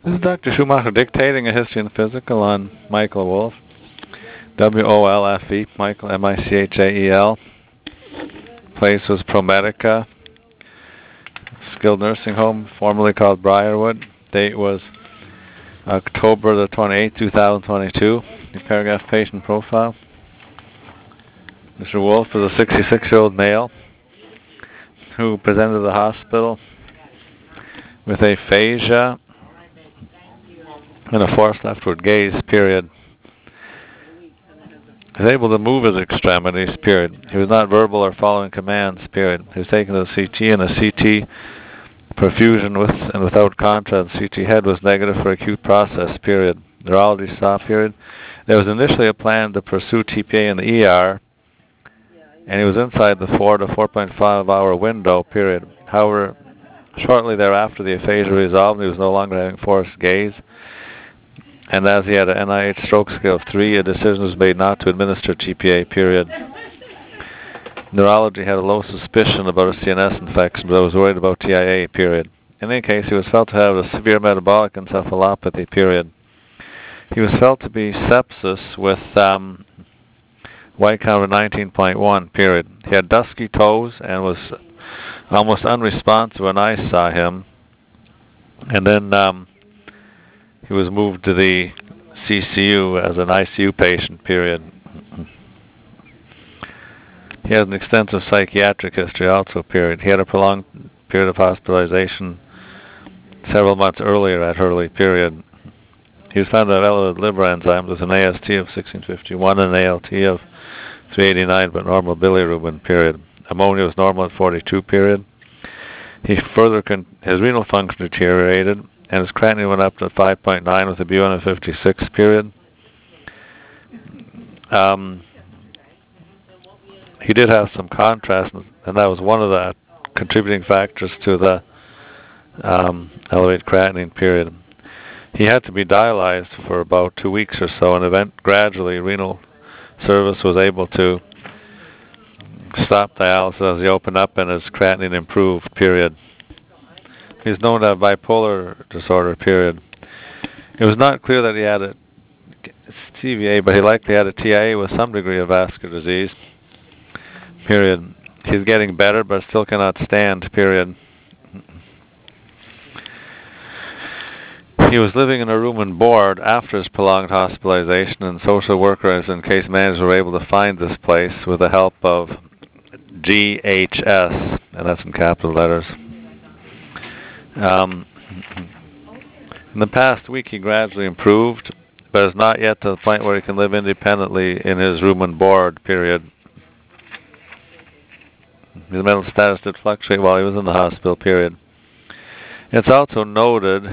This is Dr. Schumacher dictating a history and physical on Michael Wolfe. WOLFE, Michael, MICHAEL. Place was ProMedica, skilled nursing home, formerly called Briarwood. Date was October the 28th, 2022. The paragraph patient profile. Mr. Wolfe is a 66-year-old male who presented to the hospital with aphasia and a forced leftward gaze, period. He was able to move his extremities, period. He was not verbal or following commands, period. He was taken to the CT, and a CT perfusion with and without contrast. CT head was negative for acute process, period. Neurology saw, period. There was initially a plan to pursue TPA in the ER, and he was inside the 4 to 4.5 hour window, period. However, shortly thereafter, the aphasia resolved, and he was no longer having forced gaze. And as he had an NIH stroke scale of 3, a decision was made not to administer TPA, period. Neurology had a low suspicion about a CNS infection, but I was worried about TIA, period. In any case, he was felt to have a severe metabolic encephalopathy, period. He was felt to be sepsis with white count of 19.1, period. He had dusky toes and was almost unresponsive when I saw him. And then he was moved to the CCU as an ICU patient, period. He has an extensive psychiatric history also, period. He had a prolonged period of hospitalization several months earlier at Hurley, period. He was found to have elevated liver enzymes with an AST of 1651 and an ALT of 389, but normal bilirubin, period. Ammonia was normal at 42, period. He his renal function deteriorated, and his creatinine went up to 5.9 with a BUN of 56, period. He did have some contrast, and that was one of the contributing factors to the elevated creatinine, period. He had to be dialyzed for about 2 weeks or so, and gradually renal service was able to stop dialysis as he opened up and his creatinine improved, period. He's known to have bipolar disorder, period. It was not clear that he had a TVA, but he likely had a TIA with some degree of vascular disease, period. He's getting better, but still cannot stand, period. He was living in a room and board after his prolonged hospitalization, and social workers and case managers were able to find this place with the help of GHS, and that's in capital letters. In the past week, he gradually improved, but is not yet to the point where he can live independently in his room and board, period. His mental status did fluctuate while he was in the hospital, period. It's also noted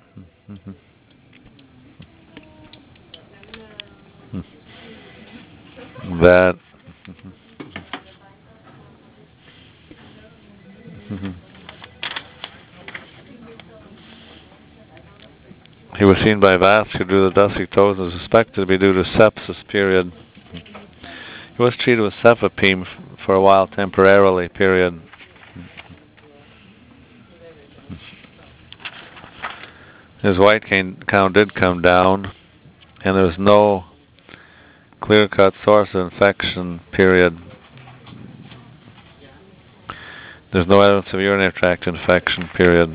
that he was seen by vascular due to the dusty toes and suspected to be due to sepsis, period. He was treated with cefepime for a while temporarily, period. His white count did come down, and there was no clear-cut source of infection, period. There's no evidence of urinary tract infection, period.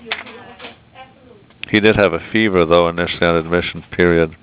He did have a fever, though, initially on admission, period.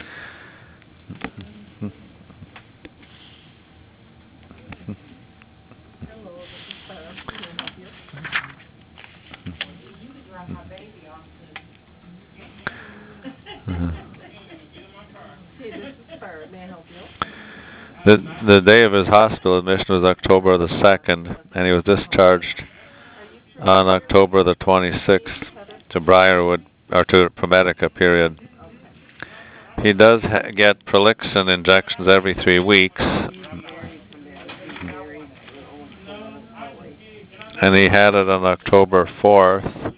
The day of his hospital admission was October the 2nd, and he was discharged on October the 26th to Briarwood, or to ProMedica, period. He does get Prolixin injections every 3 weeks, and he had it on October 4th.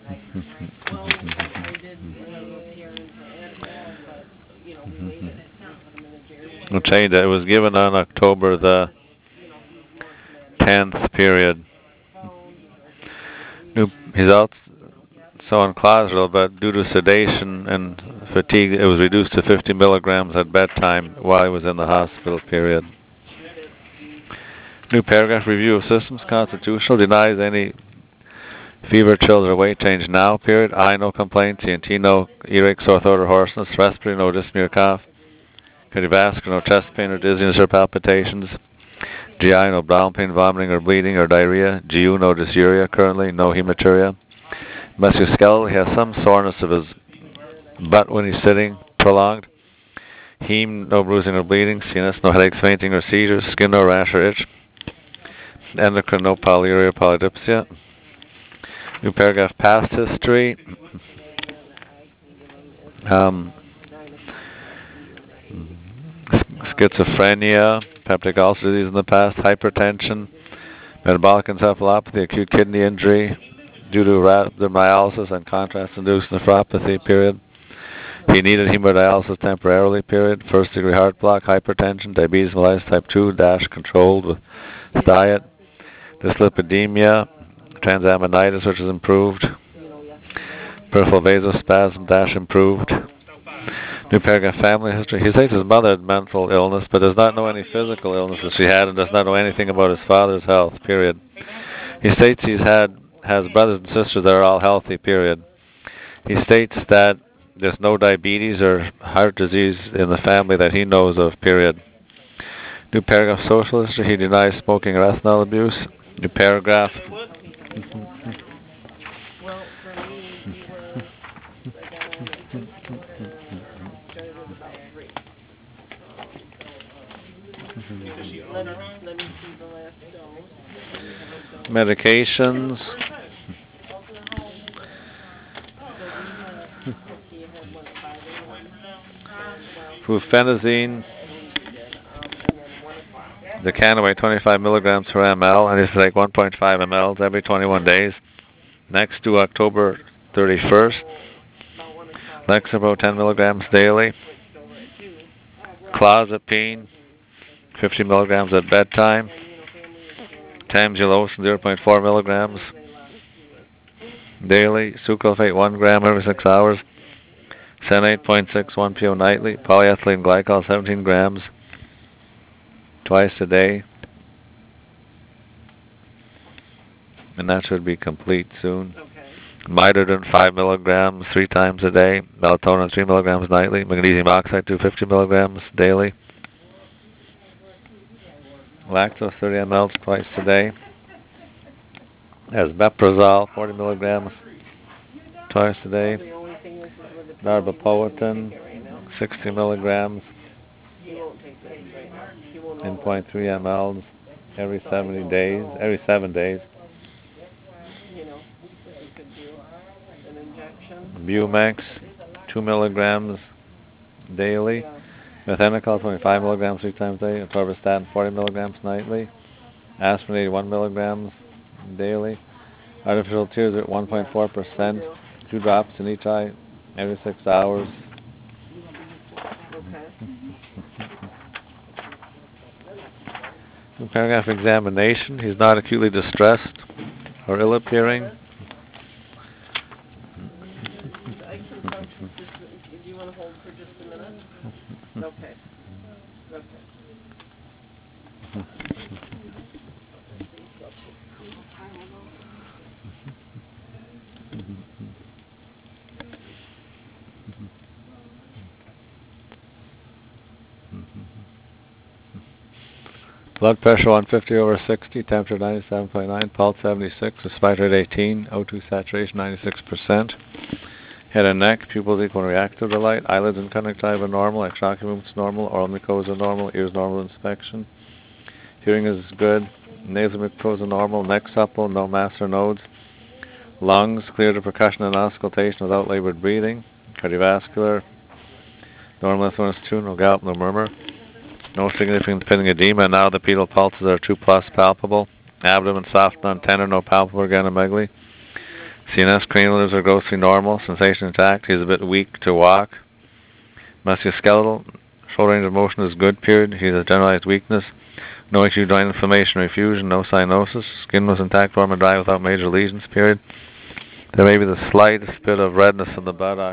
I'll tell you that it was given on October the 10th period. He's also in Closville, but due to sedation and fatigue, it was reduced to 50 milligrams at bedtime while he was in the hospital period. New paragraph, review of systems, constitutional, denies any fever, chills, or weight change now, period. Eye, no complaints. ENT, no earache, sore throat, or hoarseness. Respiratory, no dyspnea or cough. Cardiovascular, no chest pain or dizziness or palpitations. GI, no bowel pain, vomiting, or bleeding, or diarrhea. GU, no dysuria currently, no hematuria. Musculoskeletal, he has some soreness of his butt when he's sitting, prolonged. Heme, no bruising or bleeding. CNS, no headaches, fainting, or seizures. Skin, no rash or itch. Endocrine, no polyuria or polydipsia. New paragraph, past history. Schizophrenia, peptic ulcer disease in the past, hypertension, metabolic encephalopathy, acute kidney injury due to rhabdomyolysis and contrast-induced nephropathy, period. He needed hemodialysis temporarily, period. First-degree heart block, hypertension, diabetes mellitus type 2, controlled with diet. Dyslipidemia, transaminitis, which is improved. Peripheral vasospasm, improved. New paragraph, family history. He states his mother had mental illness, but does not know any physical illnesses she had and does not know anything about his father's health, period. He states has brothers and sisters that are all healthy, period. He states that there's no diabetes or heart disease in the family that he knows of, period. New paragraph, social history. He denies smoking or ethanol abuse. New paragraph. Medications. Flufenazine. The can weighs 25 milligrams per ml, and it's like 1.5 mLs every 21 days. Next to October 31st. Lexapro 10 milligrams daily. Clozapine 50 milligrams at bedtime. Tamsulosin 0.4 milligrams daily. Sucralfate 1 gram every 6 hours. Senate 0.6 1 PO nightly. Polyethylene glycol 17 grams twice a day. And that should be complete soon. Midodin 5 milligrams 3 times a day. Melatonin 3 milligrams nightly. Magnesium oxide 250 milligrams daily. Lactose 30 mLs twice a day. Esmeprazole 40 milligrams twice a day. Darbepoetin 60 milligrams in 0.3 mLs every 7 days. Bumex 2 milligrams daily. Methenical 25 milligrams 3 times a day. Atorvastatin 40 milligrams nightly. Aspirin 81 milligrams daily. Artificial tears at 1.4%. 2 drops in each eye every 6 hours. Paragraph, examination. He's not acutely distressed or ill appearing. Do you want to hold for just a minute? Okay. Blood pressure 150 over 60, temperature 97.9, pulse 76, respiratory rate 18, O2 saturation 96%. Head and neck, pupils equal and react to the light, eyelids and conjunctiva normal, extraocular movements normal, oral mucosa normal, ears normal inspection. Hearing is good, nasal mucosa normal, neck supple, no mass or nodes. Lungs clear to percussion and auscultation without labored breathing. Cardiovascular, normal S1S2, no gallop, no murmur. No significant thinning edema. Now the pedal pulses are 2+ palpable. Abdomen soft, non-tender, no palpable organomegaly. CNS cranial nerves are grossly normal, sensation intact. He's a bit weak to walk. Musculoskeletal, shoulder range of motion is good, period. He has generalized weakness. No acute joint inflammation or effusion, no cyanosis. Skin was intact, warm and dry without major lesions, period. There may be the slightest bit of redness in the buttock.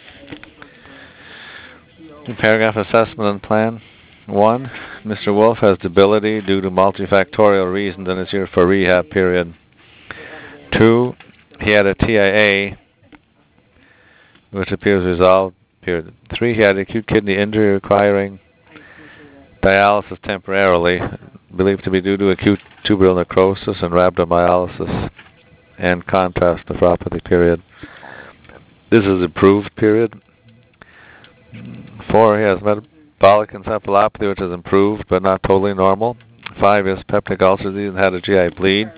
Paragraph assessment and plan. 1. Mr. Wolf has debility due to multifactorial reasons and is here for rehab, period. 2. He had a TIA, which appears resolved, period. 3. He had acute kidney injury requiring dialysis temporarily, believed to be due to acute tuberous necrosis and rhabdomyolysis and contrast nephropathy, period. This is improved, period. 4. He has metabolic encephalopathy, which is improved but not totally normal. 5. He has peptic ulcer disease and had a GI bleed.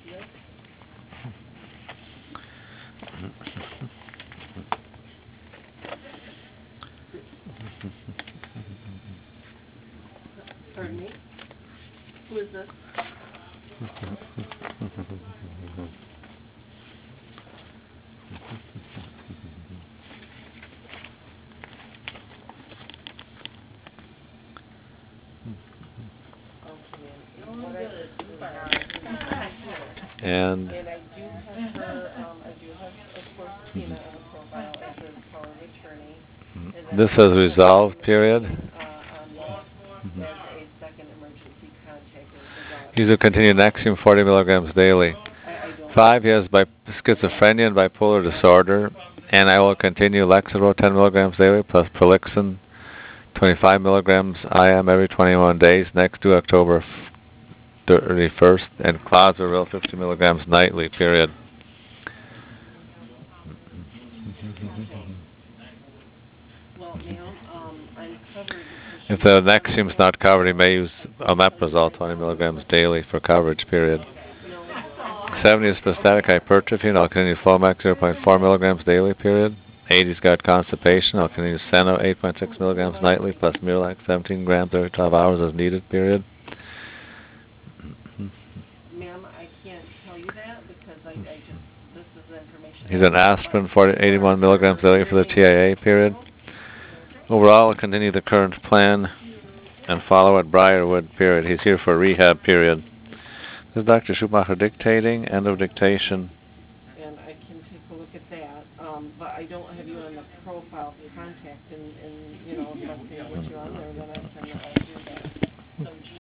Pardon me? Who is this? And I do have her, of course, Tina in the profile as his power of attorney. this has resolved, period. On this as a second emergency contact as resolved. He's will continue Nexium 40 milligrams daily. 5. He has schizophrenia and bipolar disorder, and I will continue Lexapro 10 milligrams daily plus Prolixin 25 milligrams IM every 21 days, next to October 31st, and Clozaril 50 milligrams nightly, period. Well, ma'am, I'm covered. If the Nexium's not covered, he may use omeprazole 20 milligrams daily for coverage, period. 70 is prostatic hypertrophy, and I'll continue Flomax 0.4 milligrams daily, period. 80 he's got constipation, I'll continue Seno 8.6 milligrams nightly, plus Miralax 17 grams every 12 hours as needed, period. Ma'am, I can't tell you that because I just, this is the information. He's an aspirin 81 milligrams daily for the TIA, period. Overall, I'll continue the current plan and follow at Briarwood, period. He's here for rehab, period. This is Dr. Schumacher dictating, end of dictation. And I can take a look at that, but I don't have you on the profile contact and if that's going to get you on there, then I can do that.